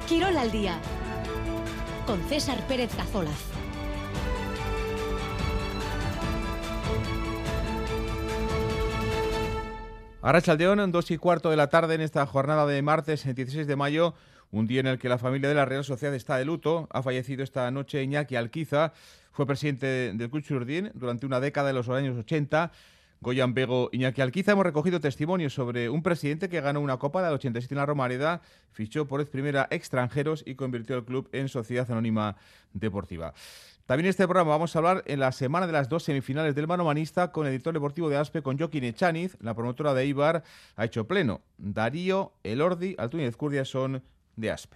Quirol al día, con César Pérez Cazolaz. Arratsaldeón, 2:15 de la tarde en esta jornada de martes, 16 de mayo, un día en el que la familia de la Real Sociedad está de luto. Ha fallecido esta noche Iñaki Alquiza, fue presidente del Club Txuri-Urdin durante una década de los años 80. Goyan Bego, Iñaki Alquiza. Hemos recogido testimonios sobre un presidente que ganó una Copa del 87 en la Romareda, fichó por vez primera extranjeros y convirtió el club en Sociedad Anónima Deportiva. También en este programa vamos a hablar en la semana de las dos semifinales del manomanista con el editor deportivo de Aspe, con Jokin Echaniz. La promotora de Eibar ha hecho pleno. Darío, Elordi, Altuna y Ezcurdia son de Aspe.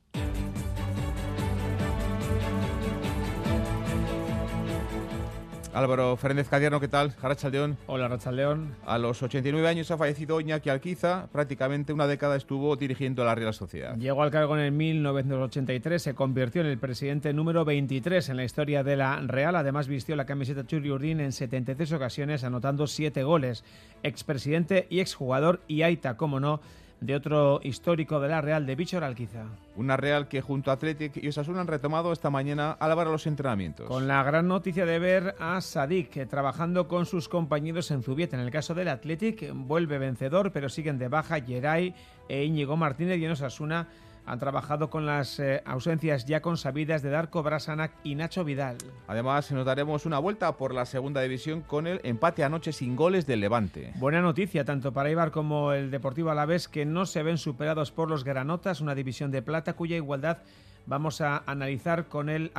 Álvaro Fernández Cadierno, ¿qué tal? Arratsaldeón. Hola, Arratsaldeón. A los 89 años ha fallecido Iñaki Alquiza. Prácticamente una década estuvo dirigiendo a la Real Sociedad. Llegó al cargo en el 1983, se convirtió en el presidente número 23 en la historia de la Real. Además vistió la camiseta Txuri-Urdin en 73 ocasiones, anotando 7 goles. Expresidente y exjugador, y aita, como no, de otro histórico de la Real, de Bitxor Alquiza. Una Real que junto a Athletic y Osasuna han retomado esta mañana Álvaro los entrenamientos. Con la gran noticia de ver a Sadik trabajando con sus compañeros en Zubieta. En el caso del Athletic vuelve vencedor, pero siguen de baja Geray e Íñigo Martínez, y en Osasuna han trabajado con las ausencias ya consabidas de Darko Brasanac y Nacho Vidal. Además, nos daremos una vuelta por la segunda división con el empate anoche sin goles del Levante. Buena noticia tanto para Eibar como el Deportivo Alavés, que no se ven superados por los granotas, una división de plata cuya igualdad vamos a analizar con el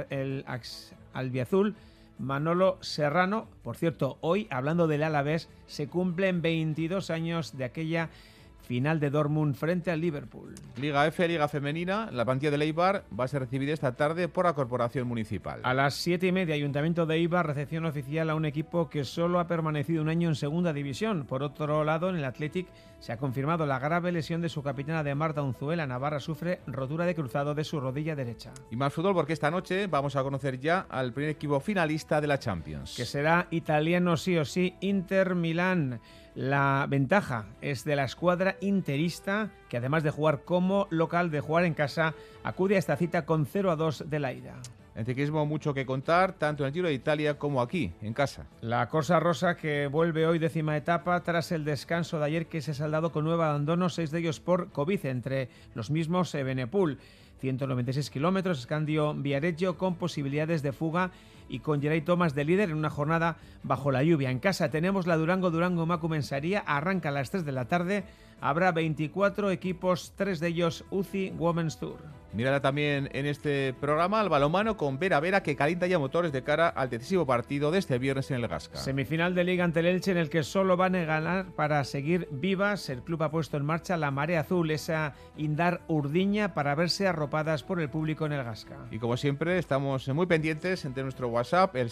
albiazul Manolo Serrano. Por cierto, hoy, hablando del Alavés, se cumplen 22 años de aquella final de Dortmund frente al Liverpool. Liga F, Liga Femenina. La plantilla del Eibar va a ser recibida esta tarde por la Corporación Municipal. A las 7:30, Ayuntamiento de Eibar, recepción oficial a un equipo que solo ha permanecido un año en segunda división. Por otro lado, en el Athletic se ha confirmado la grave lesión de su capitana de Marta Unzuela. Navarra sufre rotura de cruzado de su rodilla derecha. Y más fútbol, porque esta noche vamos a conocer ya al primer equipo finalista de la Champions, que será italiano sí o sí, Inter Milán. La ventaja es de la escuadra interista, que además de jugar como local, de jugar en casa, acude a esta cita con 0-2 de la ida. En ciclismo mucho que contar, tanto en el Giro de Italia como aquí, en casa. La Corsa Rosa, que vuelve hoy 10ª etapa tras el descanso de ayer, que se ha saldado con 9 abandonos, 6 de ellos por COVID, entre los mismos Evenepoel. 196 kilómetros, Scandio Viareggio, con posibilidades de fuga y con Geray Thomas de líder en una jornada bajo la lluvia. En casa tenemos la Durango Macumensaría, arranca a las 3 de la tarde, habrá 24 equipos, 3 de ellos UCI Women's Tour. Mirará también en este programa al balonmano con Vera Vera, que calienta ya motores de cara al decisivo partido de este viernes en el Gasca. Semifinal de Liga ante el Elche, en el que solo van a ganar para seguir vivas. El club ha puesto en marcha la Marea Azul, esa Indar Urdiña, para verse arropadas por el público en el Gasca. Y como siempre, estamos muy pendientes entre nuestro WhatsApp, el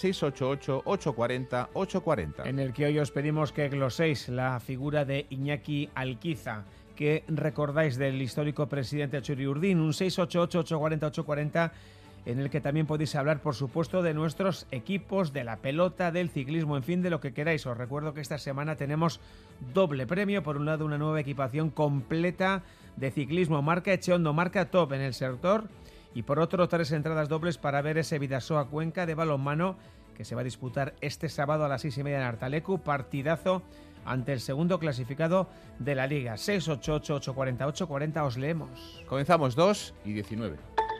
688-840-840. En el que hoy os pedimos que gloséis la figura de Iñaki Alquiza. ¿Qué recordáis del histórico presidente Txuri-Urdin? Un 688-840-840, en el que también podéis hablar, por supuesto, de nuestros equipos, de la pelota, del ciclismo, en fin, de lo que queráis. Os recuerdo que esta semana tenemos doble premio. Por un lado, una nueva equipación completa de ciclismo, marca Echeondo, marca Top en el sector, y por otro, 3 entradas dobles para ver ese Bidasoa Cuenca de balonmano, que se va a disputar este sábado a las 6:30 en Artalecu. Partidazo ante el segundo clasificado de la Liga. 688-840-840, os leemos. Comenzamos 2:19.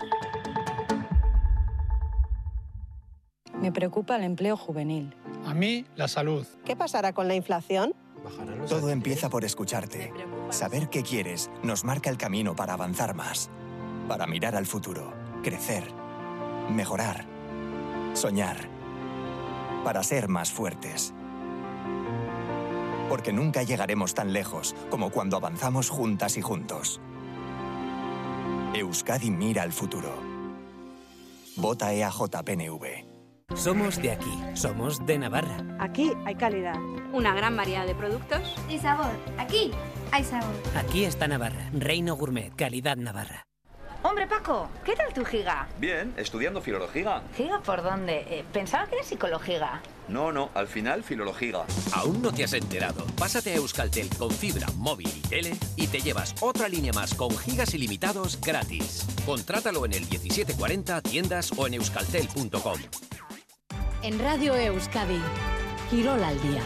Me preocupa el empleo juvenil. A mí, la salud. ¿Qué pasará con la inflación? Todo empieza por escucharte. Saber qué quieres nos marca el camino para avanzar más. Para mirar al futuro, crecer, mejorar, soñar. Para ser más fuertes. Porque nunca llegaremos tan lejos como cuando avanzamos juntas y juntos. Euskadi mira al futuro. Vota EAJ-PNV. Somos de aquí, somos de Navarra. Aquí hay calidad. Una gran variedad de productos. Y sabor. Aquí hay sabor. Aquí está Navarra, Reino Gourmet, calidad Navarra. Hombre, Paco, ¿qué tal tu giga? Bien, estudiando filología. ¿Giga por dónde? Pensaba que era psicologiga. No, al final filología. ¿Aún no te has enterado? Pásate a Euskaltel con fibra, móvil y tele y te llevas otra línea más con gigas ilimitados gratis. Contrátalo en el 1740, tiendas o en euskaltel.com. En Radio Euskadi, Quirol al día.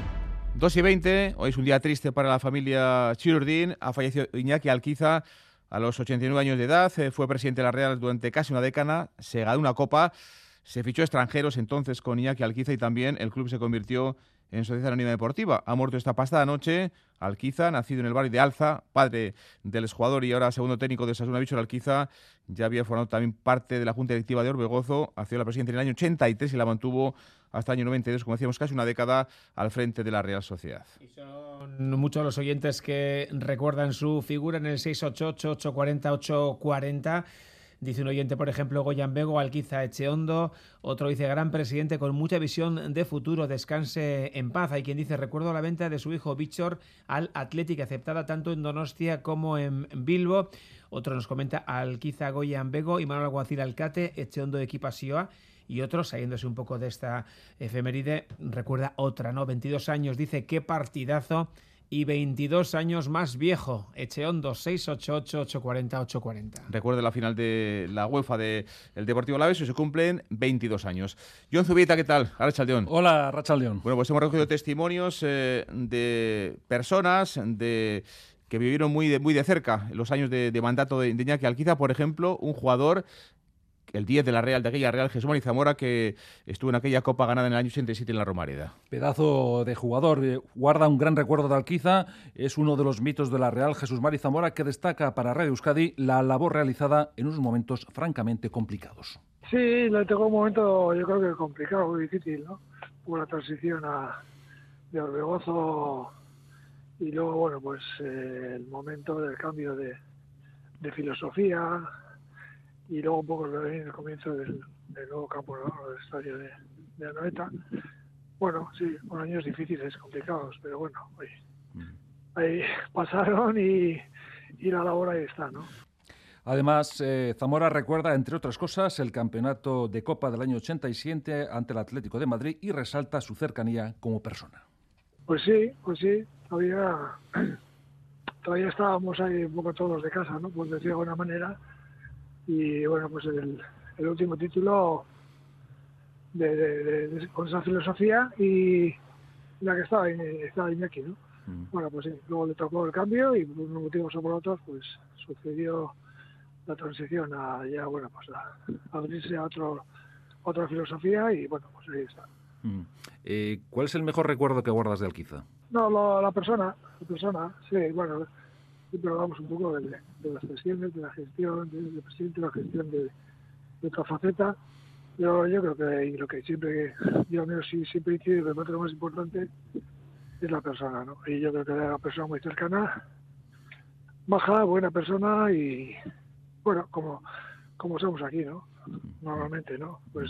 2:20, hoy es un día triste para la familia Txuri-Urdin. Ha fallecido Iñaki Alquiza a los 89 años de edad. Fue presidente de la Real durante casi una década, se ganó una copa, se fichó extranjeros entonces con Iñaki Alquiza y también el club se convirtió en Sociedad Anónima Deportiva. Ha muerto esta pasada noche Alquiza, nacido en el barrio de Alza, padre del exjugador y ahora segundo técnico de Osasuna. Víctor Alquiza ya había formado también parte de la Junta Directiva de Orbegozo, accedió a la presidencia en el año 83 y la mantuvo hasta el año 92, como decíamos, casi una década al frente de la Real Sociedad. Y son muchos los oyentes que recuerdan su figura en el 688-840-840. Dice un oyente, por ejemplo, Goyan Bego, Alquiza Echeondo. Otro dice, gran presidente con mucha visión de futuro, descanse en paz. Hay quien dice, recuerdo la venta de su hijo Víctor al Athletic, aceptada tanto en Donostia como en Bilbo. Otro nos comenta, Alquiza Goyan Bego y Manuel Alguacil Alcate, Echeondo Equipasioa. Y otro, saliéndose un poco de esta efeméride, recuerda otra, ¿no? 22 años, dice, qué partidazo. Y 22 años más viejo, Echeondo, 688-840-840. Recuerda la final de la UEFA del Deportivo Alavés y se cumplen 22 años. Jon Zubieta, ¿qué tal? Arratsaldeon. Hola, Arratsaldeon. Bueno, pues hemos recogido testimonios de personas que vivieron muy de cerca los años de mandato de Iñaki Alquiza. Por ejemplo, un jugador, el 10 de la Real, de aquella Real, Jesús Mari Zamora, que estuvo en aquella Copa ganada en el año 87 en la Romareda. Pedazo de jugador, guarda un gran recuerdo de Alquiza, es uno de los mitos de la Real, Jesús Mari Zamora, que destaca para Radio Euskadi la labor realizada en unos momentos francamente complicados. Sí, le tocó un momento, yo creo que complicado, muy difícil, ¿no? Hubo la transición de Orbegozo y luego, bueno, pues el momento del cambio de filosofía. Y luego un poco el comienzo del nuevo campo, ¿no? Del estadio de Anoeta. Bueno, sí, con años difíciles, complicados, pero bueno, ahí pasaron y la labor ahí está, ¿no? Además, Zamora recuerda, entre otras cosas, el campeonato de Copa del año 87 ante el Atlético de Madrid y resalta su cercanía como persona. Pues sí, todavía estábamos ahí un poco todos de casa, ¿no? Pues decir de alguna manera. Y bueno, pues el último título con esa filosofía y la que estaba Iñaki, ¿no? Bueno, pues sí, luego le tocó el cambio y por unos motivos o por otros, pues sucedió la transición a abrirse a otra filosofía y bueno, pues ahí está. ¿Cuál es el mejor recuerdo que guardas de Alquiza? No, la persona, sí, bueno, siempre hablamos un poco de las sesiones, de la gestión, del presidente, de la gestión de otra faceta. Yo creo que lo que siempre incide, me parece lo más importante, es la persona, ¿no? Y yo creo que era una persona muy cercana, maja, buena persona y, bueno, como somos aquí, ¿no? Normalmente, ¿no? Pues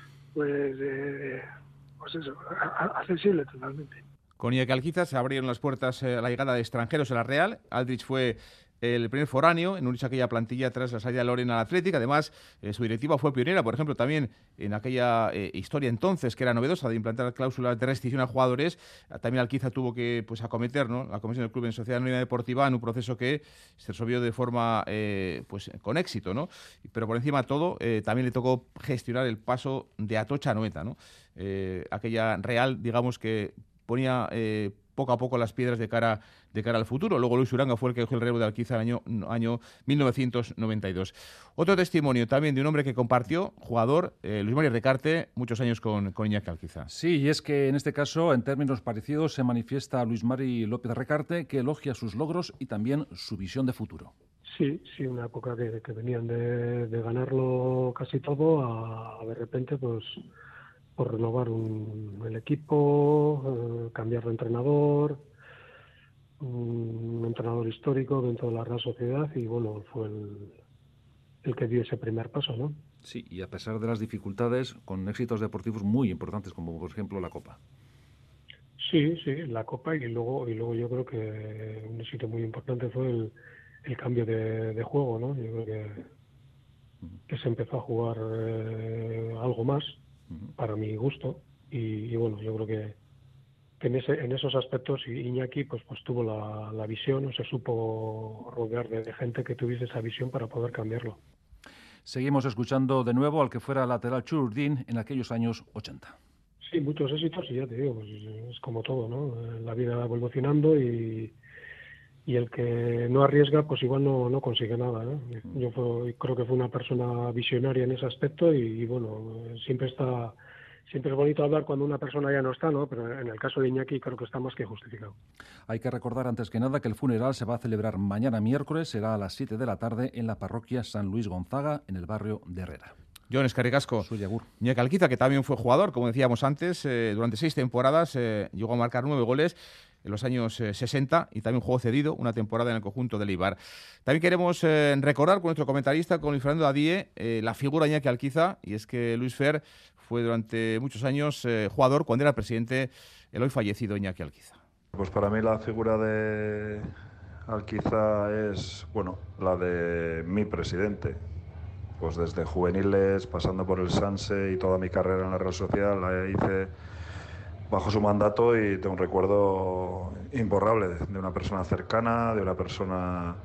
eso, accesible totalmente. Con Iñaki Alquiza se abrieron las puertas a la llegada de extranjeros a la Real. Aldrich fue el primer foráneo en unirse a aquella plantilla tras la salida de Lorena al Athletic. Además, su directiva fue pionera, por ejemplo, también en aquella historia entonces que era novedosa de implantar cláusulas de restricción a jugadores. También Alquiza tuvo que acometer, ¿no?, la comisión del club en Sociedad Anónima Deportiva en un proceso que se resolvió de forma con éxito, ¿no? Pero por encima de todo, también le tocó gestionar el paso de Atocha a Anoeta, ¿no? Aquella Real, digamos que ponía poco a poco las piedras de cara al futuro. Luego Luis Uranga fue el que cogió el relevo de Alquiza en el año 1992. Otro testimonio también de un hombre que compartió, jugador, Luis Mari Recarte, muchos años con Iñaki Alquiza. Sí, y es que en este caso, en términos parecidos, se manifiesta Luis Mari López Recarte, que elogia sus logros y también su visión de futuro. Sí, una época que venían de ganarlo casi todo a de repente, pues, por renovar el equipo, cambiar de entrenador, un entrenador histórico dentro de la Real Sociedad y bueno, fue el que dio ese primer paso, ¿no? Sí, y a pesar de las dificultades, con éxitos deportivos muy importantes, como por ejemplo la Copa. Sí, la Copa y luego yo creo que un éxito muy importante fue el cambio de juego, ¿no? Yo creo que que se empezó a jugar algo más, para mi gusto, y bueno, yo creo que en esos aspectos Iñaki pues tuvo la visión, o se supo rodear de gente que tuviese esa visión para poder cambiarlo. Seguimos escuchando de nuevo al que fuera lateral Txuri Urdin en aquellos años 80. Sí, muchos éxitos, y ya te digo, pues es como todo, ¿no? La vida va evolucionando y el que no arriesga pues igual no consigue nada, ¿no? Yo creo que fue una persona visionaria en ese aspecto, y bueno, siempre es bonito hablar cuando una persona ya no está, ¿no? Pero en el caso de Iñaki creo que está más que justificado. Hay que recordar antes que nada que el funeral se va a celebrar mañana miércoles, será a las 7 de la tarde en la parroquia San Luis Gonzaga, en el barrio de Herrera. Jon, eskerrik asko. Iñaki Alquiza, que también fue jugador, como decíamos antes, durante 6 temporadas, llegó a marcar 9 goles en los años 60 y también jugó cedido una temporada en el conjunto del Eibar. También queremos recordar con nuestro comentarista, con Luis Fernando Adie, la figura de Iñaki Alquiza, y es que Luis Fer fue durante muchos años jugador cuando era presidente el hoy fallecido Iñaki Alquiza. Pues para mí la figura de Alquiza es, bueno, la de mi presidente. Pues desde juveniles, pasando por el Sanse y toda mi carrera en la Real Sociedad, la hice bajo su mandato, y tengo un recuerdo imborrable de una persona cercana, de una persona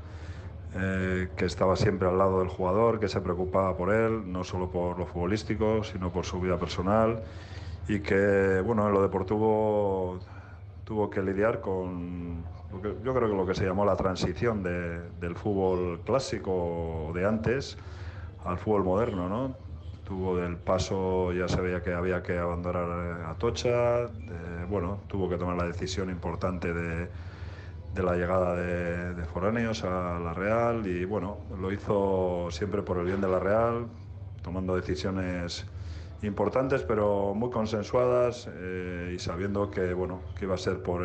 que estaba siempre al lado del jugador, que se preocupaba por él, no solo por lo futbolístico, sino por su vida personal, y que, bueno, en lo deportivo tuvo que lidiar con yo creo que lo que se llamó la transición del fútbol clásico de antes al fútbol moderno, ¿no? Tuvo del paso, ya se veía que había que abandonar Atocha, bueno, tuvo que tomar la decisión importante de la llegada de foráneos a la Real, y bueno, lo hizo siempre por el bien de la Real, tomando decisiones importantes pero muy consensuadas, y sabiendo que, bueno, que iba a ser por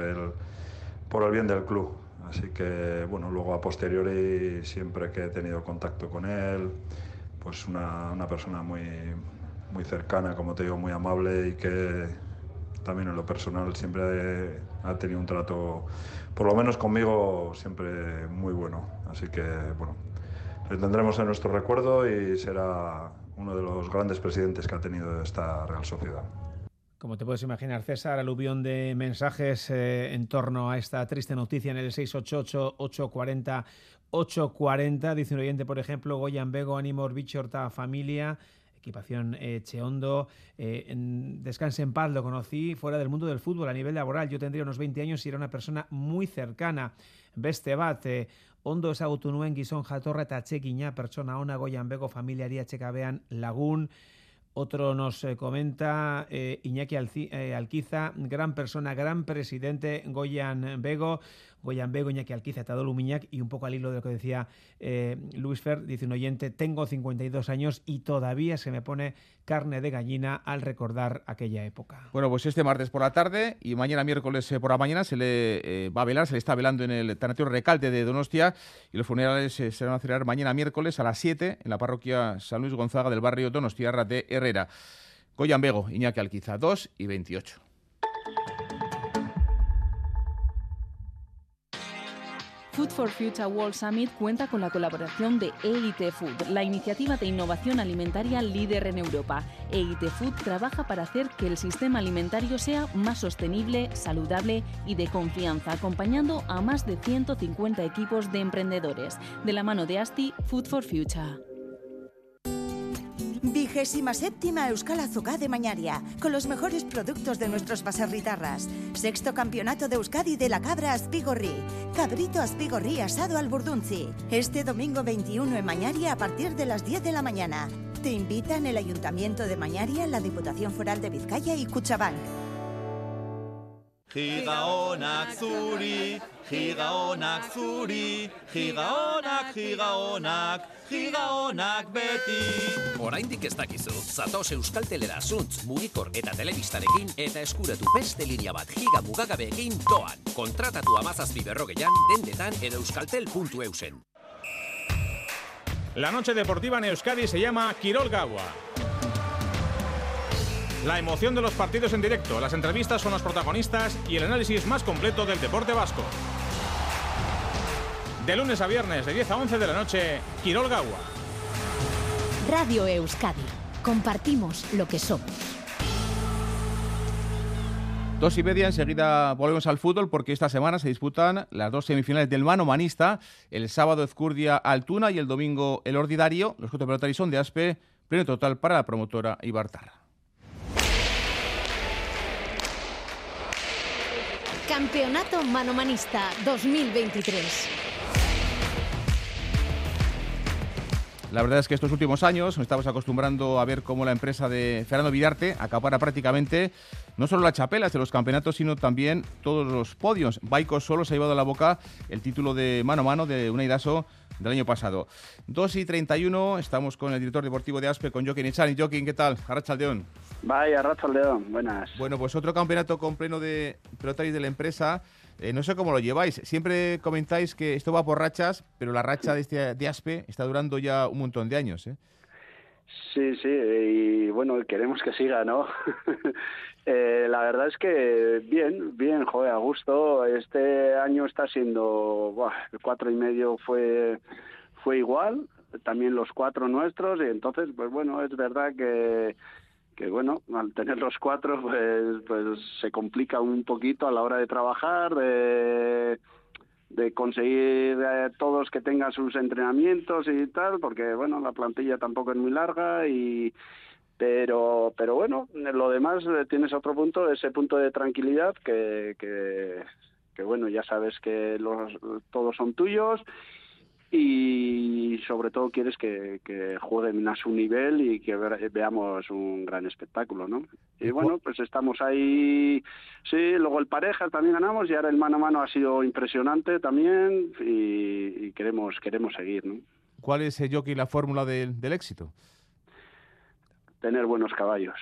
el bien del club. Así que, bueno, luego a posteriori, siempre que he tenido contacto con él, pues una persona muy cercana, como te digo, muy amable, y que también en lo personal siempre ha tenido un trato, por lo menos conmigo, siempre muy bueno. Así que, bueno, le tendremos en nuestro recuerdo y será uno de los grandes presidentes que ha tenido esta Real Sociedad. Como te puedes imaginar, César, aluvión de mensajes en torno a esta triste noticia en el 688-840-840. Dice un oyente, por ejemplo, Goyan Bego, ánimo bichorta familia, equipación Cheondo, descanse en paz, lo conocí fuera del mundo del fútbol a nivel laboral. Yo tendría unos 20 años y era una persona muy cercana. Beste bat, ondo ezagutu nuen gizon jatorra eta atsegina pertsona ona Goyan Bego familiari atsekabean lagun. Otro nos comenta Iñaki Alquiza, gran persona, gran presidente, Goyan Bego, Iñaki Alquiza, Tadolu Miñak, y un poco al hilo de lo que decía Luis Fer, dice un oyente, tengo 52 años y todavía se me pone carne de gallina al recordar aquella época. Bueno, pues este martes por la tarde y mañana miércoles por la mañana se le va a velar, se le está velando en el Tanatorio Recalde de Donostia, y los funerales se van a celebrar mañana miércoles a las 7 en la parroquia San Luis Gonzaga del barrio Donostiarra de Herrera. Goyan Bego, Iñaki Alquiza, 2 y 28. Food for Future World Summit cuenta con la colaboración de EIT Food, la iniciativa de innovación alimentaria líder en Europa. EIT Food trabaja para hacer que el sistema alimentario sea más sostenible, saludable y de confianza, acompañando a más de 150 equipos de emprendedores. De la mano de ASTI, Food for Future. 27ª Euskal Azoka de Mañaria, con los mejores productos de nuestros baserritarras. 6º Campeonato de Euskadi de la Cabra Azpigorri. Cabrito Azpigorri asado al Burduntzi. Este domingo 21 en Mañaria a partir de las 10 de la mañana. Te invitan el Ayuntamiento de Mañaria, la Diputación Foral de Vizcaya y Kutxabank. Gigaonak zuri, gigaonak zuri, gigaonak, gigaonak, gigaonak beti. Oraindik ez dakizu, zatoz Euskaltelera zuntz, mugikor eta telebistarekin eta eskuratu beste linea bat giga mugagabeekin doan. Kontratatu 17:40 dendetan edo euskaltel.eusen. La noche deportiva en Euskadi se llama Kirol Gaua. La emoción de los partidos en directo, las entrevistas con los protagonistas y el análisis más completo del deporte vasco. De lunes a viernes, de 10 a 11 de la noche, Kirol Gaua. Radio Euskadi. Compartimos lo que somos. 2:30, enseguida volvemos al fútbol porque esta semana se disputan las 2 semifinales del manomanista. El sábado Ezcurdia-Altuna y el domingo el Ordidario. Los 4 pelotari son de Aspe, pleno total para la promotora Ibartarra. Campeonato Manomanista 2023. La verdad es que estos últimos años nos estamos acostumbrando a ver cómo la empresa de Fernando Vidarte acapara prácticamente no solo las chapelas de los campeonatos, sino también todos los podios. Baico solo se ha llevado a la boca el título de mano a mano de Unai Daso del año pasado. 2:31, estamos con el director deportivo de Aspe, con Jokin Echani. Jokin, ¿qué tal? Arratsaldeon. Vaya, Arratsaldeon, buenas. Bueno, pues otro campeonato con pleno de pelotaris de la empresa. No sé cómo lo lleváis. Siempre comentáis que esto va por rachas, pero la racha de Aspe está durando ya un montón de años, ¿eh? Sí, y bueno, queremos que siga, ¿no? La verdad es que bien, joder, a gusto. Este año está siendo, el 4,5 fue igual, también los 4 nuestros, y entonces, pues bueno, es verdad que bueno, al tener los 4 pues se complica un poquito a la hora de trabajar, de conseguir todos que tengan sus entrenamientos y tal, porque bueno, la plantilla tampoco es muy larga, pero bueno, lo demás tienes otro punto, ese punto de tranquilidad que bueno, ya sabes que todos son tuyos. Y sobre todo quieres que jueguen a su nivel y que veamos un gran espectáculo, ¿no? Y bueno, pues estamos ahí, sí, luego el pareja también ganamos y ahora el mano a mano ha sido impresionante también y queremos seguir, ¿no? ¿Cuál es, Joki, la fórmula del éxito? Tener buenos caballos.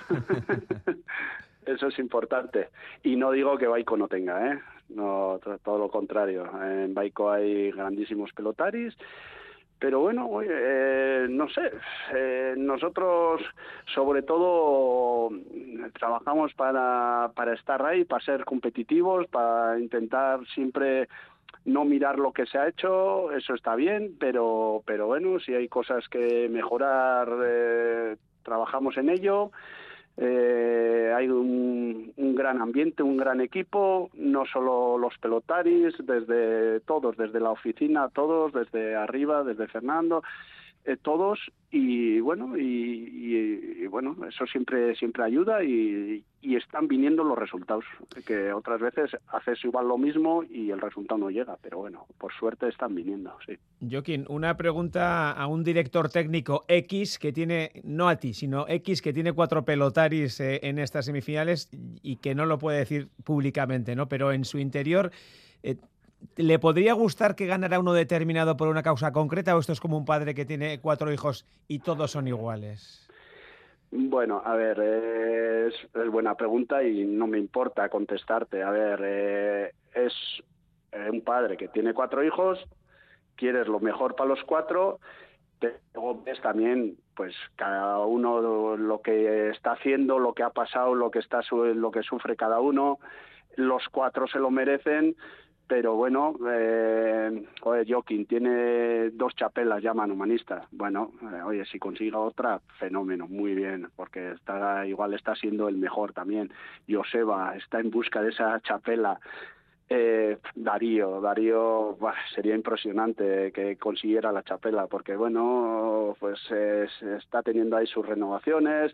Eso es importante. Y no digo que Baico no tenga, ¿eh? No, todo lo contrario. En Baico hay grandísimos pelotaris, pero bueno, no sé. Nosotros, sobre todo, trabajamos para estar ahí, para ser competitivos, para intentar siempre no mirar lo que se ha hecho. Eso está bien, pero bueno, si hay cosas que mejorar, trabajamos en ello. Hay un gran ambiente, un gran equipo, no solo los pelotaris, desde la oficina, todos, desde arriba, desde Fernando, todos, y bueno, bueno, eso siempre ayuda y están viniendo los resultados, que otras veces haces igual lo mismo y el resultado no llega, pero bueno, por suerte están viniendo, sí. Jokin, una pregunta a un director técnico X que tiene, no a ti, sino X, que tiene 4 pelotaris en estas semifinales y que no lo puede decir públicamente, ¿no? Pero en su interior, ¿le podría gustar que ganara uno determinado por una causa concreta o esto es como un padre que tiene 4 hijos y todos son iguales? Bueno, a ver, es buena pregunta y no me importa contestarte. A ver, es un padre que tiene 4 hijos, quieres lo mejor para los 4, pero ves también, pues cada uno lo que está haciendo, lo que ha pasado, lo que sufre cada uno. Los 4 se lo merecen. Pero bueno, Jokin tiene 2 chapelas ya manomanistas. Bueno, oye, si consiga otra, fenómeno, muy bien, porque igual está siendo el mejor también. Joseba está en busca de esa chapela. Darío, sería impresionante que consiguiera la chapela, porque bueno, pues está teniendo ahí sus renovaciones.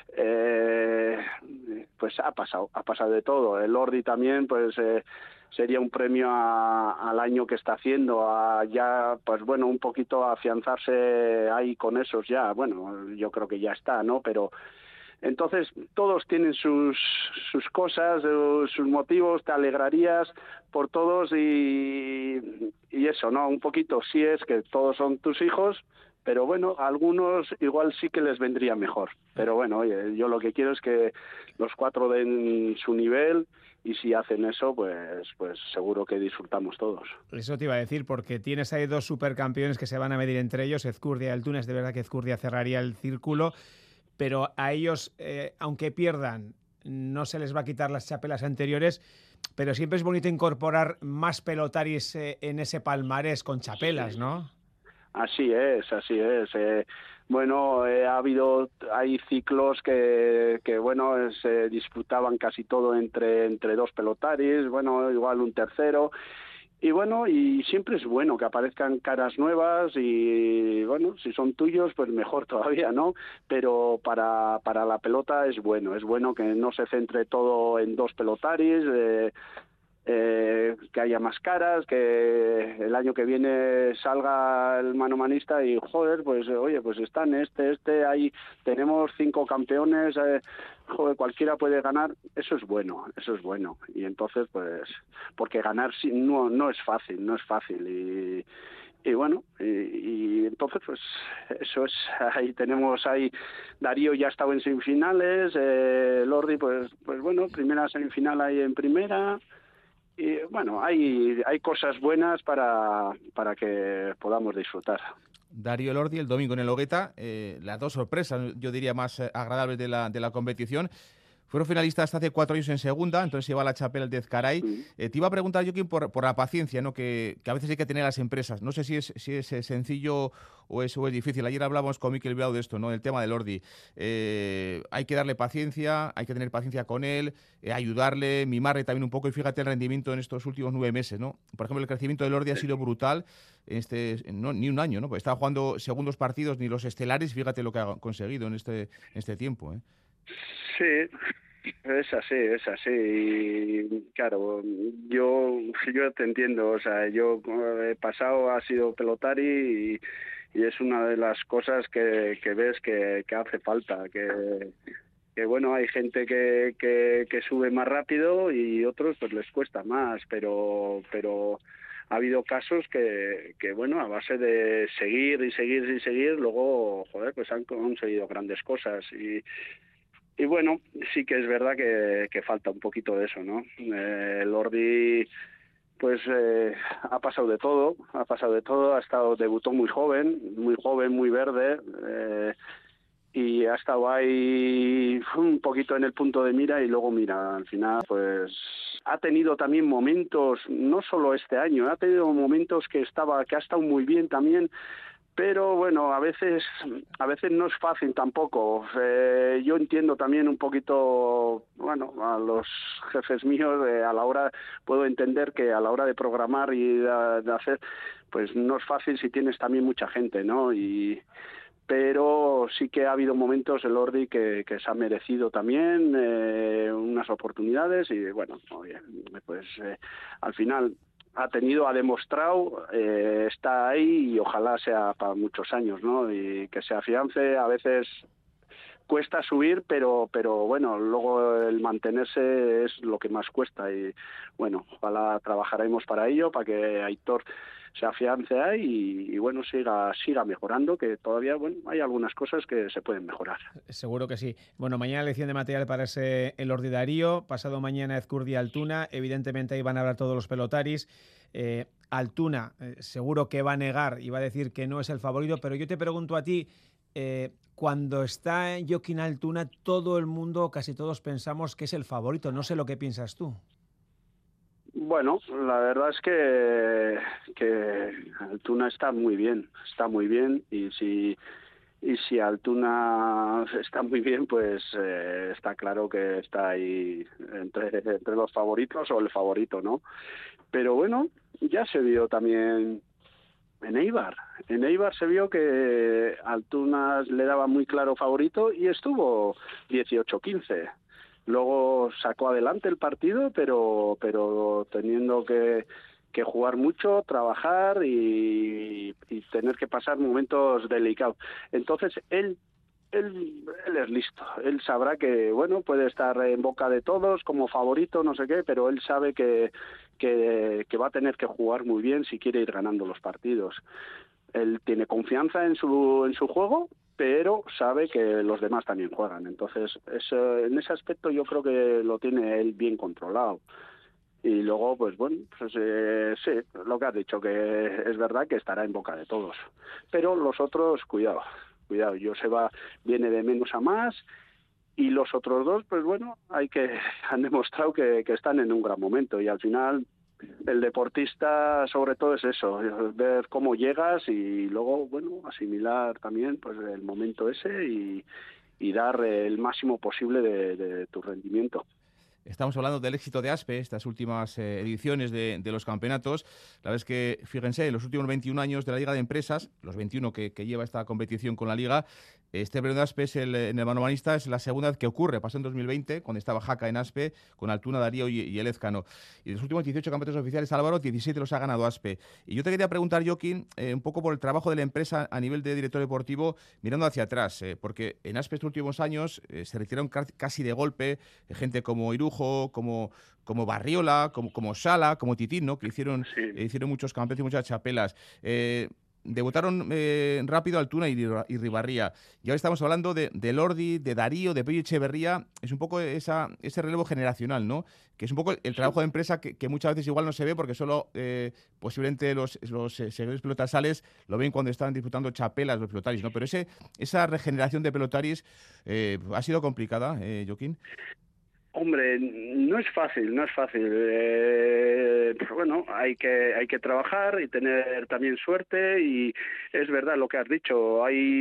Pues ha pasado de todo. El Ordi también, pues sería un premio al año que está haciendo, a ya, pues bueno, un poquito afianzarse ahí con esos ya. Bueno, yo creo que ya está, ¿no? Pero entonces todos tienen sus cosas, sus motivos, te alegrarías por todos y eso, ¿no? Un poquito, sí es que todos son tus hijos, pero bueno, a algunos igual sí que les vendría mejor. Pero bueno, oye, yo lo que quiero es que los 4 den su nivel y si hacen eso, pues seguro que disfrutamos todos. Eso te iba a decir, porque tienes ahí 2 supercampeones que se van a medir entre ellos, Ezcurdia y Altuna. Es de verdad que Ezcurdia cerraría el círculo, pero a ellos, aunque pierdan, no se les va a quitar las chapelas anteriores, pero siempre es bonito incorporar más pelotaris en ese palmarés con chapelas, ¿no? Así es. bueno, hay ciclos que bueno, se disputaban casi todo entre dos pelotaris, bueno, igual un tercero. Y bueno, y siempre es bueno que aparezcan caras nuevas y bueno, si son tuyos, pues mejor todavía, ¿no? Pero para la pelota es bueno que no se centre todo en dos pelotaris, que haya más caras, que el año que viene salga el manomanista y joder, pues oye, pues están ahí tenemos 5 campeones, joder, cualquiera puede ganar, eso es bueno, y entonces pues, porque ganar no es fácil, y bueno, y entonces pues eso es, ahí Darío ya ha estado en semifinales, Lordi pues bueno, primera semifinal ahí en primera. Y bueno, hay cosas buenas para que podamos disfrutar. Darío Elordi el domingo en el Hogueta, las 2 sorpresas, yo diría, más agradables de la competición. Fueron finalistas hasta hace 4 años en segunda, entonces lleva la chapela el de Ezcaray. Te iba a preguntar, Joaquín, por la paciencia, ¿no? que a veces hay que tener las empresas. No sé si es sencillo o es difícil. Ayer hablábamos con Mikel Bilbao de esto, ¿no? Del tema del Lordi. Hay que darle paciencia, hay que tener paciencia con él, ayudarle, mimarle también un poco, y fíjate el rendimiento en estos últimos 9 meses, ¿no? Por ejemplo, el crecimiento del Lordi ha sido brutal, ni un año, ¿no? Pues estaba jugando segundos partidos, ni los estelares, fíjate lo que ha conseguido en este tiempo, ¿eh? Sí, es así, y claro, yo te entiendo, o sea, yo he pasado, ha sido pelotari y es una de las cosas que ves que hace falta, que bueno, hay gente que sube más rápido y otros pues les cuesta más, pero ha habido casos que bueno, a base de seguir, luego, joder, pues han conseguido grandes cosas y bueno, sí que es verdad que falta un poquito de eso, ¿no? Lordi, pues ha pasado de todo, debutó muy joven, muy verde, y ha estado ahí un poquito en el punto de mira y luego mira, al final pues ha tenido también momentos, no solo este año, ha tenido momentos que ha estado muy bien también. Pero bueno, a veces no es fácil tampoco. Yo entiendo también un poquito, bueno, a los jefes míos, a la hora, puedo entender que a la hora de programar y de hacer, pues no es fácil si tienes también mucha gente, ¿no? Pero sí que ha habido momentos el Lordi que se ha merecido también unas oportunidades y bueno, pues al final ha demostrado, está ahí y ojalá sea para muchos años, ¿no? Y que se afiance. A veces cuesta subir, pero bueno, luego el mantenerse es lo que más cuesta y bueno, ojalá trabajaremos para ello, para que Aitor se afiance ahí y bueno, siga mejorando, que todavía bueno, hay algunas cosas que se pueden mejorar. Seguro que sí. Bueno, mañana lección de material para ese Elordi Darío, pasado mañana Ezcurdia Altuna, evidentemente ahí van a hablar todos los pelotaris. Altuna seguro que va a negar y va a decir que no es el favorito, pero yo te pregunto a ti, cuando está Joaquín Altuna, todo el mundo, casi todos pensamos que es el favorito, no sé lo que piensas tú. Bueno, la verdad es que Altuna está muy bien y si Altuna está muy bien, pues está claro que está ahí entre los favoritos o el favorito, ¿no? Pero bueno, ya se vio también en Eibar. En Eibar se vio que Altuna le daba muy claro favorito y estuvo 18-15. Luego sacó adelante el partido, pero teniendo que jugar mucho, trabajar y tener que pasar momentos delicados. Entonces él es listo. Él sabrá que bueno, puede estar en boca de todos como favorito, no sé qué, pero él sabe que va a tener que jugar muy bien si quiere ir ganando los partidos. Él tiene confianza en su juego, pero sabe que los demás también juegan. Entonces, en ese aspecto yo creo que lo tiene él bien controlado. Y luego, pues bueno, pues sí, lo que has dicho, que es verdad que estará en boca de todos. Pero los otros, cuidado, Joseba viene de menos a más y los otros dos, pues bueno, han demostrado que están en un gran momento y al final el deportista sobre todo es eso, ver cómo llegas y luego, bueno, asimilar también pues el momento ese y dar el máximo posible de tu rendimiento. Estamos hablando del éxito de ASPE, estas últimas ediciones de los campeonatos. La verdad es que, fíjense, en los últimos 21 años de la Liga de Empresas, los 21 que lleva esta competición con la Liga, este premio de ASPE en el manomanista es la segunda vez que ocurre. Pasó en 2020, cuando estaba Jaca en ASPE, con Altuna, Darío y Elezcano. Y de los últimos 18 campeonatos oficiales, Álvaro, 17 los ha ganado ASPE. Y yo te quería preguntar, Joaquín, un poco por el trabajo de la empresa a nivel de director deportivo, mirando hacia atrás, porque en ASPE estos últimos años se retiraron casi de golpe gente como Irujo, como Barriola, como Sala, como Titín, ¿no? Que hicieron muchos campeonatos y muchas chapelas. Debutaron rápido Altuna y Ribarría. Y ahora estamos hablando de Lordi, de Darío, de Pello Echeverría. Es un poco ese relevo generacional, ¿no? Que es un poco el trabajo de empresa que muchas veces igual no se ve porque solo posiblemente los seguidores pelotazales lo ven cuando están disputando chapelas los pelotaris, ¿no? Pero esa regeneración de pelotaris ha sido complicada, Joaquín. Hombre, no es fácil. Pues bueno, hay que trabajar y tener también suerte y es verdad lo que has dicho.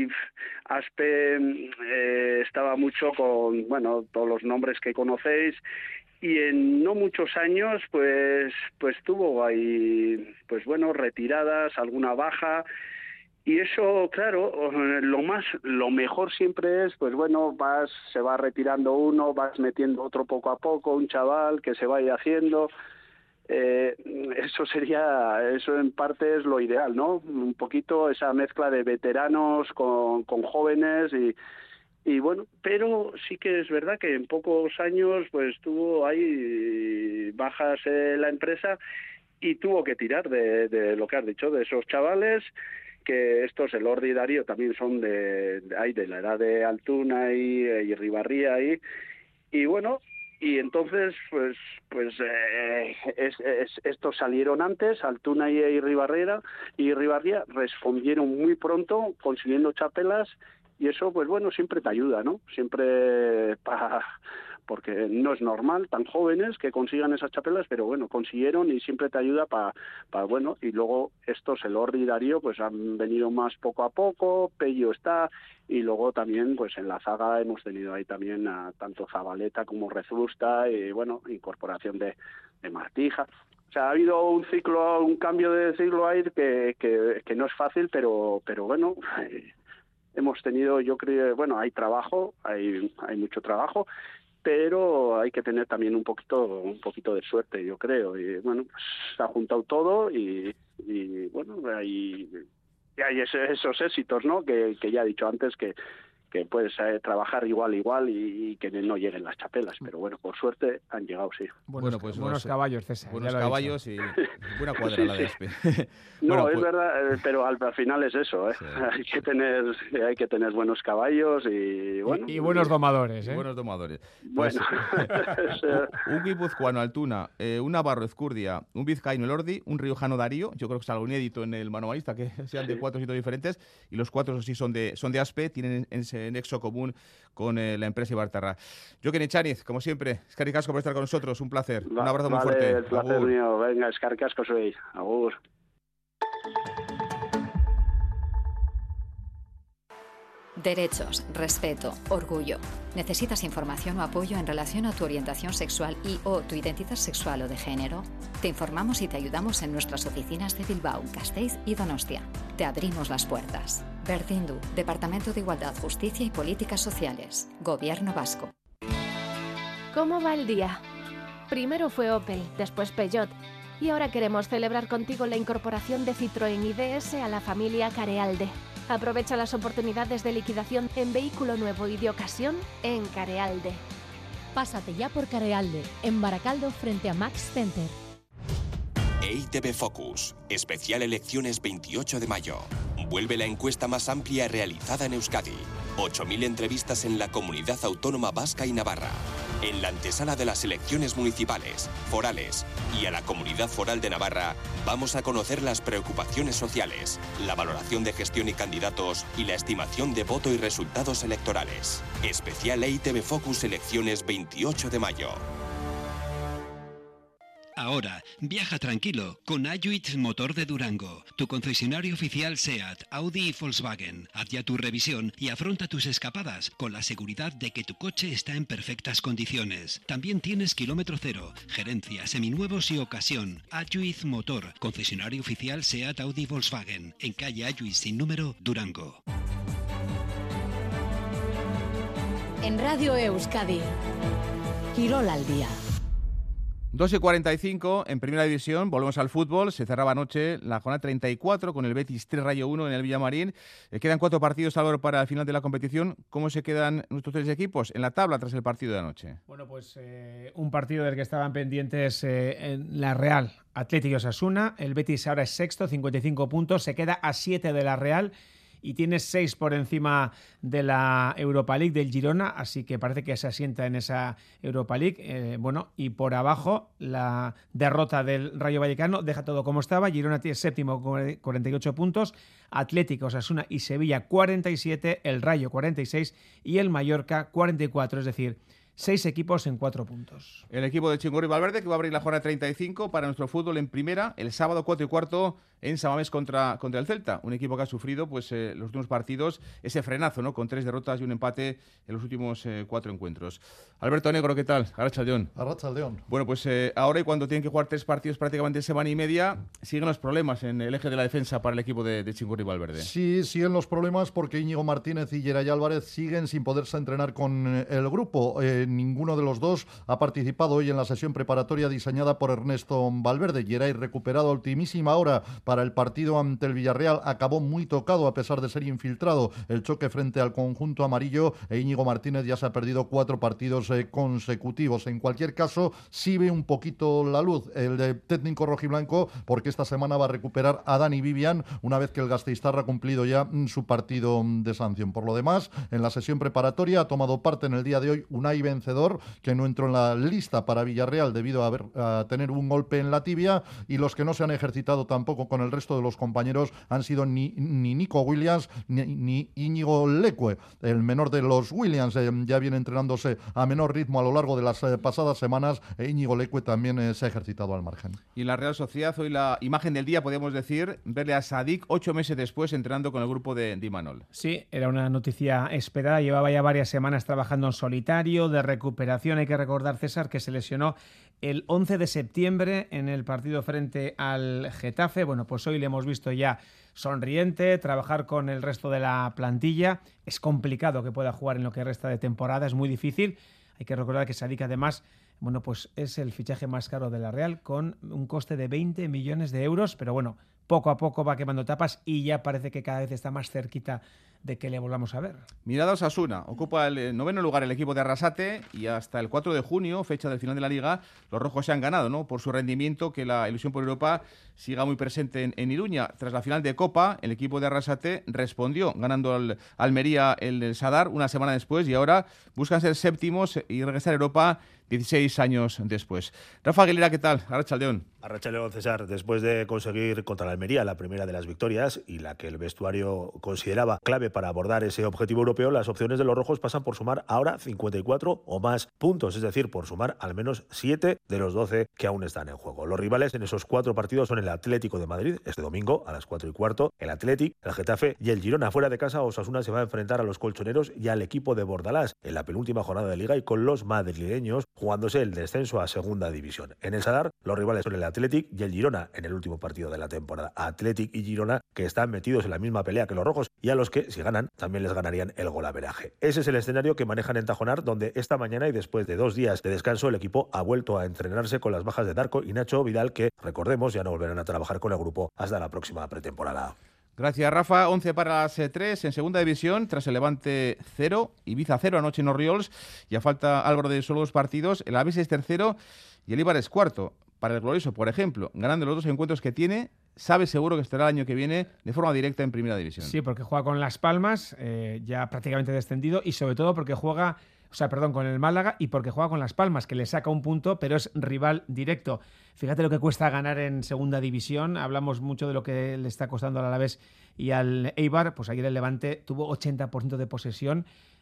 ASPE estaba mucho con, bueno, todos los nombres que conocéis y en no muchos años pues tuvo ahí, pues bueno, retiradas, alguna baja. Y eso, claro, lo mejor siempre es, pues bueno, se va retirando uno, vas metiendo otro poco a poco, un chaval que se vaya haciendo. Eso en parte es lo ideal, ¿no? Un poquito esa mezcla de veteranos con jóvenes y bueno, pero sí que es verdad que en pocos años pues tuvo ahí bajas la empresa y tuvo que tirar de lo que has dicho, de esos chavales, que estos, el Lordi y Darío, también son de la edad de Altuna y Ribarría ahí, y bueno, y entonces estos salieron antes, Altuna y Ribarría respondieron muy pronto consiguiendo chapelas, y eso pues bueno siempre te ayuda, ¿no? Siempre porque no es normal tan jóvenes que consigan esas chapelas, pero bueno, consiguieron y siempre te ayuda para bueno, y luego estos, el Lordi y Darío, pues han venido más poco a poco, Pello está, y luego también pues en la zaga hemos tenido ahí también a tanto Zabaleta como Rezusta, y bueno, incorporación de Martija. O sea, ha habido un cambio de ciclo ahí que no es fácil, pero bueno, hemos tenido, yo creo, bueno, hay trabajo, hay mucho trabajo, pero hay que tener también un poquito de suerte, yo creo. Y bueno, pues se ha juntado todo y bueno, hay esos éxitos, ¿no? Que ya he dicho antes que puedes trabajar igual y que no lleguen las chapelas, pero bueno, por suerte han llegado, sí. Bueno, pues buenos caballos, César. Buenos caballos y buena cuadra la de ASPE. No, es verdad, pero al final es eso, ¿eh? Sí. Hay que tener buenos caballos y bueno. Y buenos domadores, ¿eh? Buenos domadores. Pues, bueno. Un guipuzcoano, Altuna, un navarro, Ezcurdia, un vizcaíno, Lordi, un riojano, Darío. Yo creo que es algo inédito en el manomanista, que sean de 4 sitios diferentes, y los 4 sí son de ASPE, tienen ese nexo común con la empresa Ibartarra. Joaquín Echaniz, como siempre, eskerrik asko por estar con nosotros, un placer. Un abrazo muy fuerte. El placer mío, venga, eskerrik asko zuei. Agur. Derechos, respeto, orgullo. ¿Necesitas información o apoyo en relación a tu orientación sexual o tu identidad sexual o de género? Te informamos y te ayudamos en nuestras oficinas de Bilbao, Gasteiz y Donostia. Te abrimos las puertas. Berdindu, Departamento de Igualdad, Justicia y Políticas Sociales. Gobierno Vasco. ¿Cómo va el día? Primero fue Opel, después Peugeot. Y ahora queremos celebrar contigo la incorporación de Citroën y DS a la familia Carealde. Aprovecha las oportunidades de liquidación en vehículo nuevo y de ocasión en Carealde. Pásate ya por Carealde, en Baracaldo, frente a Max Center. EITB Focus, especial elecciones 28 de mayo. Vuelve la encuesta más amplia realizada en Euskadi. 8.000 entrevistas en la Comunidad Autónoma Vasca y Navarra. En la antesala de las elecciones municipales, forales y a la Comunidad Foral de Navarra, vamos a conocer las preocupaciones sociales, la valoración de gestión y candidatos y la estimación de voto y resultados electorales. Especial EITB Focus Elecciones 28 de mayo. Ahora, viaja tranquilo con Ayuit Motor de Durango, tu concesionario oficial SEAT, Audi y Volkswagen. Haz ya tu revisión y afronta tus escapadas con la seguridad de que tu coche está en perfectas condiciones. También tienes kilómetro cero, gerencia, seminuevos y ocasión. Ayuit Motor, concesionario oficial SEAT, Audi y Volkswagen, en calle Ayuit sin número, Durango. En Radio Euskadi, Quirol al día. 2:45 en Primera División, volvemos al fútbol. Se cerraba anoche la jornada 34 con el Betis 3 Rayo 1 en el Villamarín. Quedan 4 partidos, Álvaro, para el final de la competición. ¿Cómo se quedan nuestros 3 equipos en la tabla tras el partido de anoche? Bueno, pues un partido del que estaban pendientes en la Real, Atlético y Osasuna. El Betis ahora es sexto, 55 puntos. Se queda a 7 de la Real y tiene 6 por encima de la Europa League del Girona, así que parece que se asienta en esa Europa League. Y por abajo la derrota del Rayo Vallecano deja todo como estaba. Girona tiene séptimo con 48 puntos, Atlético, Osasuna y Sevilla 47, el Rayo 46 y el Mallorca 44, es decir, 6 equipos en 4 puntos. El equipo de Chingurri Valverde, que va a abrir la jornada 35 para nuestro fútbol en primera, el sábado 4:15 en Samamés contra el Celta. Un equipo que ha sufrido los últimos partidos, ese frenazo, ¿no? Con 3 derrotas y un empate en los últimos 4 encuentros. Alberto Negro, ¿qué tal? Arratsaldeon. Arratsaldeon. Bueno, pues ahora, y cuando tienen que jugar 3 partidos prácticamente en semana y media, siguen los problemas en el eje de la defensa para el equipo de Chingurri Valverde. Sí, siguen los problemas porque Íñigo Martínez y Geray Álvarez siguen sin poderse entrenar con el grupo. Ninguno de los dos ha participado hoy en la sesión preparatoria diseñada por Ernesto Valverde. Geray, recuperado a ultimísima hora para el partido ante el Villarreal, acabó muy tocado a pesar de ser infiltrado el choque frente al conjunto amarillo, e Íñigo Martínez ya se ha perdido 4 partidos consecutivos. En cualquier caso, sí ve un poquito la luz el técnico rojiblanco, porque esta semana va a recuperar a Dani Vivian una vez que el Gasteiztarra ha cumplido ya su partido de sanción. Por lo demás, en la sesión preparatoria ha tomado parte en el día de hoy Unai Vencedor, que no entró en la lista para Villarreal debido a tener un golpe en la tibia, y los que no se han ejercitado tampoco con el resto de los compañeros han sido ni Nico Williams ni Íñigo Leque. El menor de los Williams ya viene entrenándose a menor ritmo a lo largo de las pasadas semanas, e Íñigo Leque también se ha ejercitado al margen. Y en la Real Sociedad, hoy la imagen del día, podríamos decir, verle a Sadik 8 meses después entrenando con el grupo de Imanol. Sí, era una noticia esperada, llevaba ya varias semanas trabajando en solitario, de recuperación. Hay que recordar, César, que se lesionó el 11 de septiembre en el partido frente al Getafe. Bueno, pues hoy le hemos visto ya sonriente, trabajar con el resto de la plantilla. Es complicado que pueda jugar en lo que resta de temporada, es muy difícil. Hay que recordar que Sadik, además, bueno, pues es el fichaje más caro de la Real, con un coste de 20 millones de euros, pero bueno, poco a poco va quemando etapas y ya parece que cada vez está más cerquita de que le volvamos a ver. Mirada a Osasuna, ocupa el 9º lugar el equipo de Arrasate, y hasta el 4 de junio, fecha del final de la Liga, los rojos se han ganado, ¿no?, por su rendimiento, que la ilusión por Europa siga muy presente en Iruña. Tras la final de Copa, el equipo de Arrasate respondió ganando al Almería el Sadar una semana después, y ahora buscan ser séptimos y regresar a Europa 16 años después. Rafa Aguilera, ¿qué tal? Arratsaldeon. Arratsaldeon, César. Después de conseguir contra la Almería la primera de las victorias, y la que el vestuario consideraba clave para abordar ese objetivo europeo, las opciones de los rojos pasan por sumar ahora 54 o más puntos, es decir, por sumar al menos 7 de los 12 que aún están en juego. Los rivales en esos 4 partidos son el Atlético de Madrid, este domingo a las 4:15, el Athletic, el Getafe y el Girona. Fuera de casa, Osasuna se va a enfrentar a los colchoneros y al equipo de Bordalás en la penúltima jornada de Liga, y con los madrileños jugándose el descenso a Segunda División. En el Sadar, los rivales son el Athletic y el Girona en el último partido de la temporada. Athletic y Girona, que están metidos en la misma pelea que los rojos, y a los que, si ganan, también les ganarían el golaveraje. Ese es el escenario que manejan en Tajonar, donde esta mañana, y después de 2 días de descanso, el equipo ha vuelto a entrenarse con las bajas de Darko y Nacho Vidal, que, recordemos, ya no volverán a trabajar con el grupo hasta la próxima pretemporada. Gracias, Rafa. 11 para las 3 en Segunda División, tras el Levante 0, Ibiza 0 anoche en Orriols, y a falta, Álvaro, de solo 2 partidos, el Alavés es tercero y el Eibar es cuarto. Para el Glorioso, por ejemplo, ganando los 2 encuentros que tiene, sabe seguro que estará el año que viene de forma directa en Primera División. Sí, porque juega con Las Palmas, ya prácticamente descendido, y sobre todo porque juega, con el Málaga, y porque juega con Las Palmas, que le saca un punto, pero es rival directo. Fíjate lo que cuesta ganar en Segunda División. Hablamos mucho de lo que le está costando al Alavés y al Eibar. Pues ayer el Levante tuvo 80% de posesión,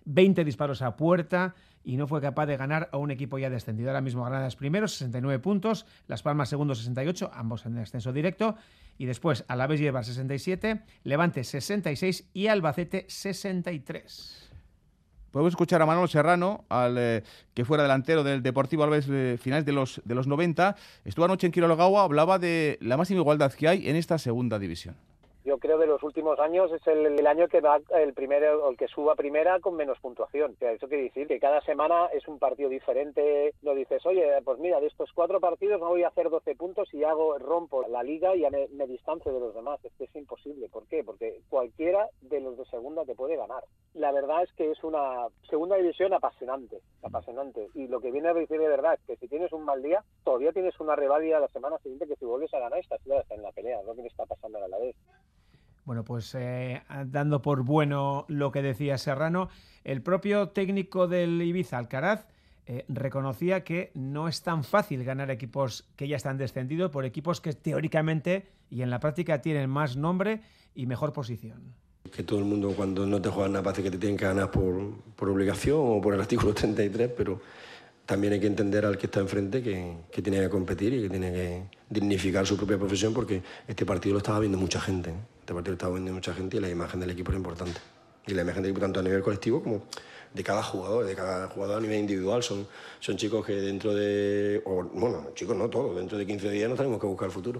20 disparos a puerta y no fue capaz de ganar a un equipo ya descendido. Ahora mismo Granada es primero, 69 puntos, Las Palmas segundo, 68, ambos en descenso directo, y después Alavés y Eibar 67, Levante 66 y Albacete 63. Podemos escuchar a Manolo Serrano, que fuera delantero del Deportivo Alavés finales de los 90. Estuvo anoche en Quirologagua, hablaba de la máxima igualdad que hay en esta segunda división. Yo creo de los últimos años es el año que va el primero, o el que suba a primera con menos puntuación. O sea, eso quiere decir que cada semana es un partido diferente. No dices, oye, pues mira, de estos 4 partidos no voy a hacer 12 puntos y rompo la liga y ya me distancio de los demás. Es que es imposible. ¿Por qué? Porque cualquiera de los de segunda te puede ganar. La verdad es que es una segunda división apasionante. Y lo que viene a decir de verdad es que si tienes un mal día, todavía tienes una reválida la semana siguiente que si vuelves a ganar estás en la pelea. Es lo que le está pasando a la vez. Bueno, pues dando por bueno lo que decía Serrano, el propio técnico del Ibiza, Alcaraz, reconocía que no es tan fácil ganar equipos que ya están descendidos por equipos que teóricamente y en la práctica tienen más nombre y mejor posición. Que todo el mundo cuando no te juegan nada parece que te tienen que ganar por obligación o por el artículo 33, pero también hay que entender al que está enfrente que tiene que competir y que tiene que dignificar su propia profesión, porque este partido lo estaba viendo mucha gente. Este partido lo estaba viendo mucha gente y la imagen del equipo era importante. Y la imagen del equipo tanto a nivel colectivo como de cada jugador a nivel individual. Son chicos que dentro de... chicos no todos, dentro de 15 días nos tenemos que buscar el futuro.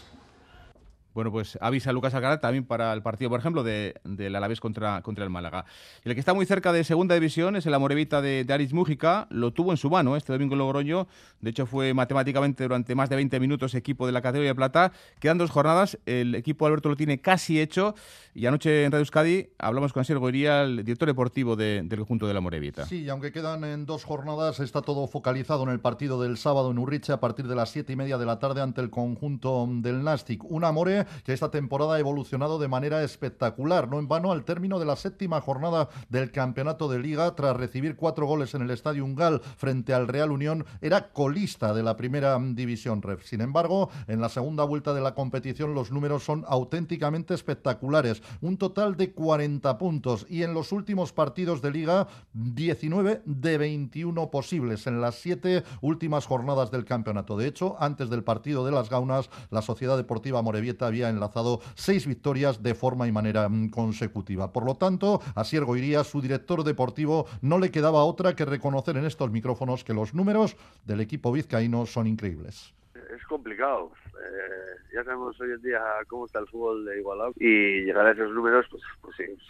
Bueno, pues avisa Lucas Alcaraz también para el partido, por ejemplo, del Alavés contra el Málaga. Y el que está muy cerca de segunda división es el Amorebieta de Aritz Mújica. Lo tuvo en su mano este domingo en Logroño. De hecho, fue matemáticamente durante más de 20 minutos equipo de la categoría de plata. Quedan 2 jornadas. El equipo Alberto lo tiene casi hecho. Y anoche en Radio Euskadi hablamos con Asier Goiría, el director deportivo del conjunto del Amorebieta. Sí, y aunque quedan en 2 jornadas, está todo focalizado en el partido del sábado en Urriche a partir de las 7:30 de la tarde ante el conjunto del Nastic. Un Amore que esta temporada ha evolucionado de manera espectacular. No en vano, al término de la 7ª jornada del campeonato de Liga, tras recibir 4 goles en el Estadio Ungal frente al Real Unión, era colista de la primera división ref. Sin embargo, en la segunda vuelta de la competición los números son auténticamente espectaculares. Un total de 40 puntos y en los últimos partidos de Liga, 19 de 21 posibles en las 7 últimas jornadas del campeonato. De hecho, antes del partido de las Gaunas, la Sociedad Deportiva Amorebieta había enlazado 6 victorias de forma y manera consecutiva. Por lo tanto, a Asier Goiría, su director deportivo, no le quedaba otra que reconocer en estos micrófonos que los números del equipo vizcaíno son increíbles. Es complicado. Ya sabemos hoy en día cómo está el fútbol de igualdad y llegar a esos números, pues sí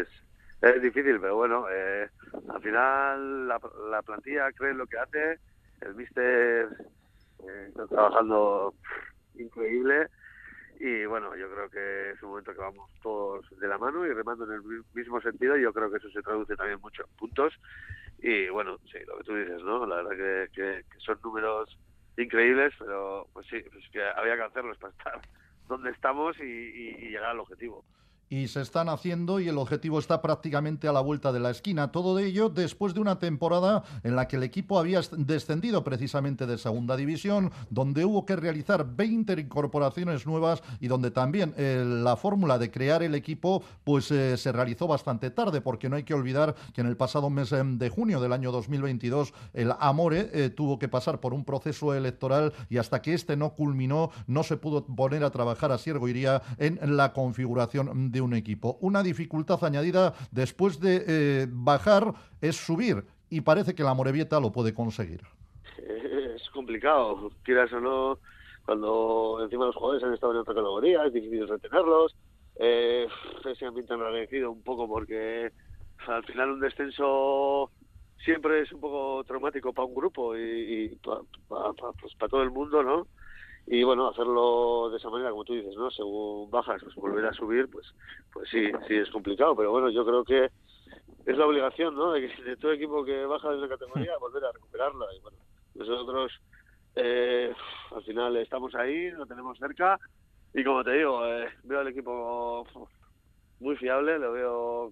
es difícil, pero bueno, al final la plantilla cree en lo que hace, el míster está trabajando increíble. Y bueno, yo creo que es un momento que vamos todos de la mano y remando en el mismo sentido. Yo creo que eso se traduce también mucho en puntos. Y bueno, sí, lo que tú dices, ¿no? La verdad que son números increíbles, pero pues sí, es que había que hacerlos para estar donde estamos y llegar al objetivo. Y se están haciendo y el objetivo está prácticamente a la vuelta de la esquina. Todo ello después de una temporada en la que el equipo había descendido precisamente de segunda división, donde hubo que realizar 20 incorporaciones nuevas y donde también la fórmula de crear el equipo pues se realizó bastante tarde, porque no hay que olvidar que en el pasado mes de junio del año 2022 el Amore tuvo que pasar por un proceso electoral y hasta que este no culminó no se pudo poner a trabajar Asier Goiría en la configuración de un equipo. Una dificultad añadida después de bajar es subir y parece que la Amorebieta lo puede conseguir. Es complicado, quieras o no, cuando encima los jugadores han estado en otra categoría, es difícil retenerlos, ese ambiente enrarecido un poco porque al final un descenso siempre es un poco traumático para un grupo y para todo el mundo, ¿no? Y bueno, hacerlo de esa manera, como tú dices, ¿no? Según bajas, pues volver a subir, pues sí es complicado, pero bueno, yo creo que es la obligación, ¿no? De todo equipo que baja de una categoría, volver a recuperarla. Y bueno, nosotros al final estamos ahí, lo tenemos cerca, y como te digo, veo al equipo muy fiable, lo veo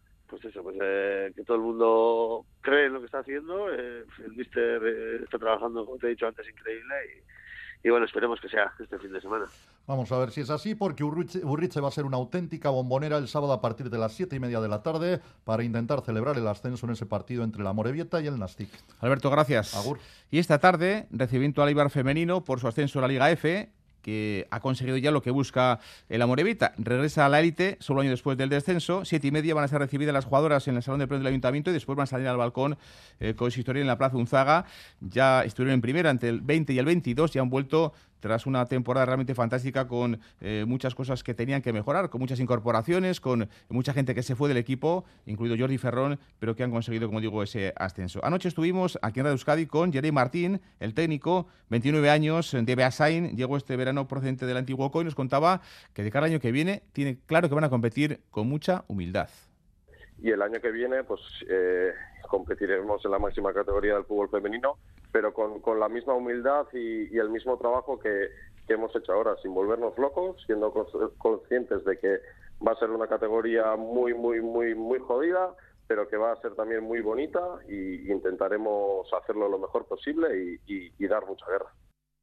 que todo el mundo cree en lo que está haciendo, el míster está trabajando, como te he dicho antes, increíble, bueno, esperemos que sea este fin de semana. Vamos a ver si es así, porque Urriche va a ser una auténtica bombonera el sábado a partir de las 7:30 de la tarde para intentar celebrar el ascenso en ese partido entre la Amorebieta y el Nastic. Alberto, gracias. Agur. Y esta tarde, recibimiento al Eibar femenino por su ascenso a la Liga F, que ha conseguido ya lo que busca el Amorebieta. Regresa a la élite solo un año después del descenso. 7:30 van a ser recibidas las jugadoras en el Salón de Plenos del Ayuntamiento y después van a salir al balcón con su historia en la Plaza Unzaga. Ya estuvieron en primera ante el 20 y el 22 y han vuelto tras una temporada realmente fantástica con muchas cosas que tenían que mejorar, con muchas incorporaciones, con mucha gente que se fue del equipo, incluido Jordi Ferrón, pero que han conseguido, como digo, ese ascenso. Anoche estuvimos aquí en Radio Euskadi con Jerey Martín, el técnico, 29 años, de Beasain, llegó este verano procedente del antiguo OCO y nos contaba que de cada año que viene tiene claro que van a competir con mucha humildad. Y el año que viene pues competiremos en la máxima categoría del fútbol femenino, pero con la misma humildad y el mismo trabajo que hemos hecho ahora, sin volvernos locos, siendo conscientes de que va a ser una categoría muy jodida, pero que va a ser también muy bonita, y intentaremos hacerlo lo mejor posible y dar mucha guerra.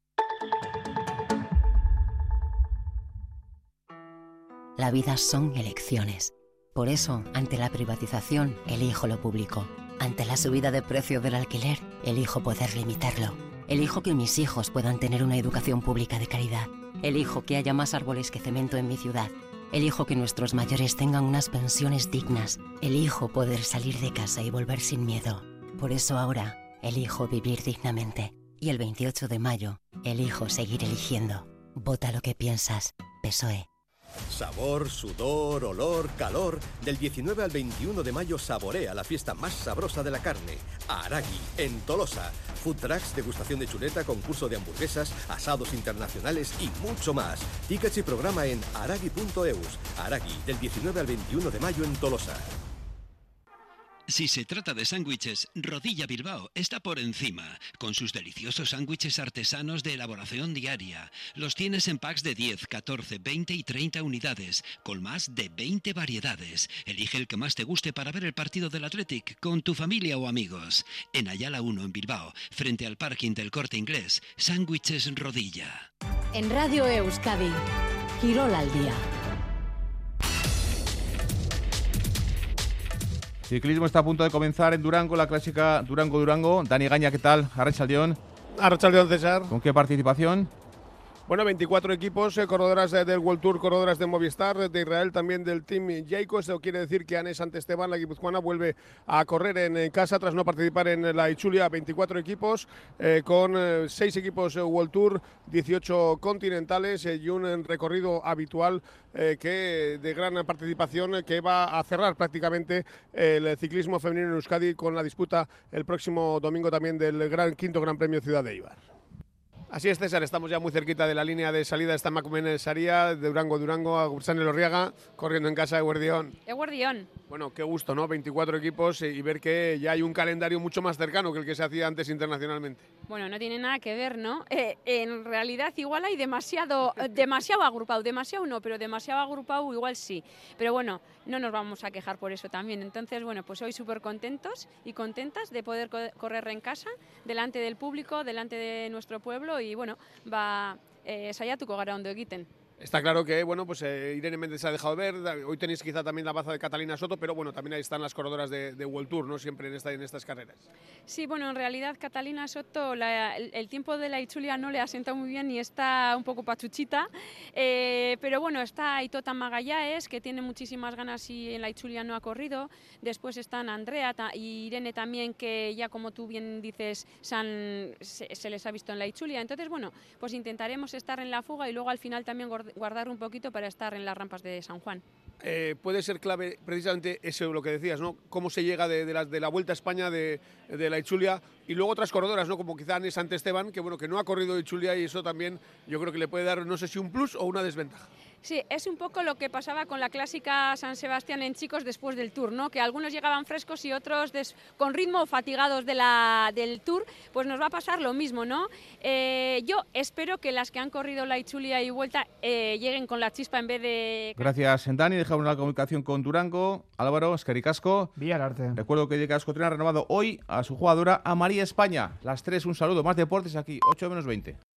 La vida son elecciones. Por eso, ante la privatización, elijo lo público. Ante la subida de precio del alquiler, elijo poder limitarlo. Elijo que mis hijos puedan tener una educación pública de calidad. Elijo que haya más árboles que cemento en mi ciudad. Elijo que nuestros mayores tengan unas pensiones dignas. Elijo poder salir de casa y volver sin miedo. Por eso ahora, elijo vivir dignamente. Y el 28 de mayo, elijo seguir eligiendo. Vota lo que piensas. PSOE. Sabor, sudor, olor, calor. Del 19 al 21 de mayo saborea la fiesta más sabrosa de la carne. Aragui, en Tolosa. Food trucks, degustación de chuleta, concurso de hamburguesas, asados internacionales y mucho más. Tickets y programa en aragui.eus. Aragui, del 19 al 21 de mayo en Tolosa. Si se trata de sándwiches, Rodilla Bilbao está por encima, con sus deliciosos sándwiches artesanos de elaboración diaria. Los tienes en packs de 10, 14, 20 y 30 unidades, con más de 20 variedades. Elige el que más te guste para ver el partido del Athletic con tu familia o amigos. En Ayala 1 en Bilbao, frente al parking del Corte Inglés, sándwiches Rodilla. En Radio Euskadi, Quirol al día. Ciclismo está a punto de comenzar en Durango, la clásica Durango-Durango. Dani Gaña, ¿qué tal? Arratsaldeon. Arratsaldeon, César. ¿Con qué participación? Bueno, 24 equipos, corredoras del World Tour, corredoras de Movistar, de Israel, también del Team Jayco. Eso quiere decir que Anés Santesteban, la guipuzcoana, vuelve a correr en casa tras no participar en la Itzulia. 24 equipos, con 6 equipos World Tour, 18 continentales y un recorrido habitual de gran participación que va a cerrar prácticamente el ciclismo femenino en Euskadi con la disputa el próximo domingo también del quinto Gran Premio Ciudad de Eibar. Así es, César, estamos ya muy cerquita de la línea de salida de esta Emakumeen Saria, de Durango a Gursán Elorriaga, corriendo en casa de Eguerdión. Bueno, qué gusto, ¿no? 24 equipos y ver que ya hay un calendario mucho más cercano que el que se hacía antes internacionalmente. Bueno, no tiene nada que ver, ¿no? En realidad igual hay demasiado agrupado, demasiado no, pero demasiado agrupado igual sí. Pero bueno, no nos vamos a quejar por eso también. Entonces, bueno, pues hoy súper contentos y contentas de poder correr en casa, delante del público, delante de nuestro pueblo y bueno, saiatuko gara ondo egiten. Está claro que, bueno, pues Irene Méndez se ha dejado ver, hoy tenéis quizá también la baza de Catalina Soto, pero bueno, también ahí están las corredoras de World Tour, ¿no? Siempre en estas carreras. Sí, bueno, en realidad Catalina Soto, el tiempo de la Itzulia no le ha sentado muy bien y está un poco pachuchita, pero bueno, está Aitota Magallanes, que tiene muchísimas ganas y en la Itzulia no ha corrido, después están Andrea y Irene también, que ya como tú bien dices, se les ha visto en la Itzulia, entonces bueno, pues intentaremos estar en la fuga y luego al final también guardar un poquito para estar en las rampas de San Juan. Puede ser clave precisamente eso, lo que decías, ¿no? Cómo se llega de la Vuelta a España de la Itzulia y luego otras corredoras, ¿no? Como quizá Anés Santesteban, que bueno, que no ha corrido Itzulia y eso también yo creo que le puede dar, no sé si un plus o una desventaja. Sí, es un poco lo que pasaba con la clásica San Sebastián en chicos después del Tour, ¿no? Que algunos llegaban frescos y otros con ritmo fatigados del Tour, pues nos va a pasar lo mismo, ¿no? Yo espero que las que han corrido la Itzulia y Vuelta lleguen con la chispa en vez de... Gracias, Dani. Dejamos la comunicación con Durango. Álvaro, eskerrik asko. Villararte. Recuerdo que Diego Ascotrena ha renovado hoy a su jugadora, a María España. Las 3, un saludo. Más deportes aquí, 8 menos 20.